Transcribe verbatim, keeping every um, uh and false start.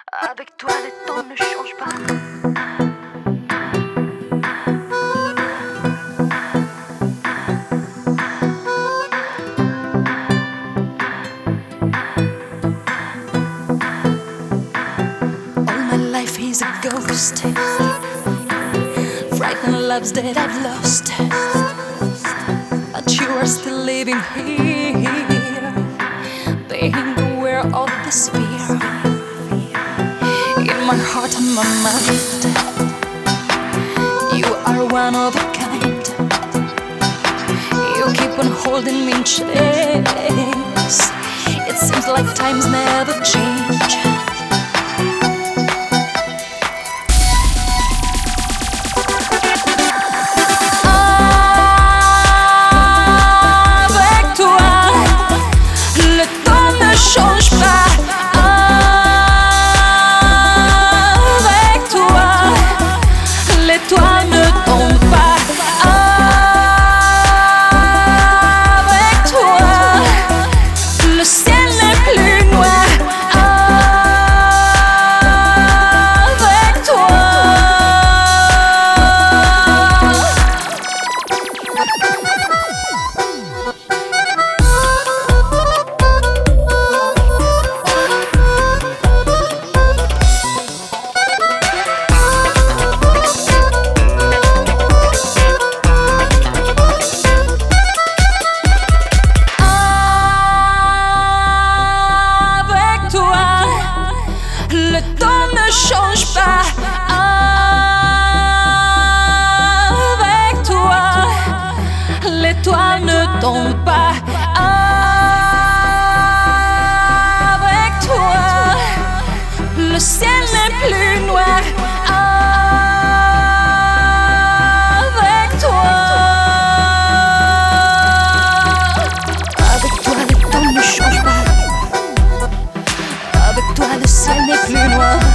Avec toi le temps ne change pas. All my life is a ghost, frightened loves that I've lost, but you are still living here, being aware of this fear in my heart and my mind. You are one of a kind. You keep on holding me in chains. It seems like times never change. Le temps ne change pas. Avec toi, l'étoile ne tombe pas. Avec toi, le ciel n'est plus noir. Avec toi, avec toi, le temps ne change pas. Avec toi, le ciel n'est plus noir.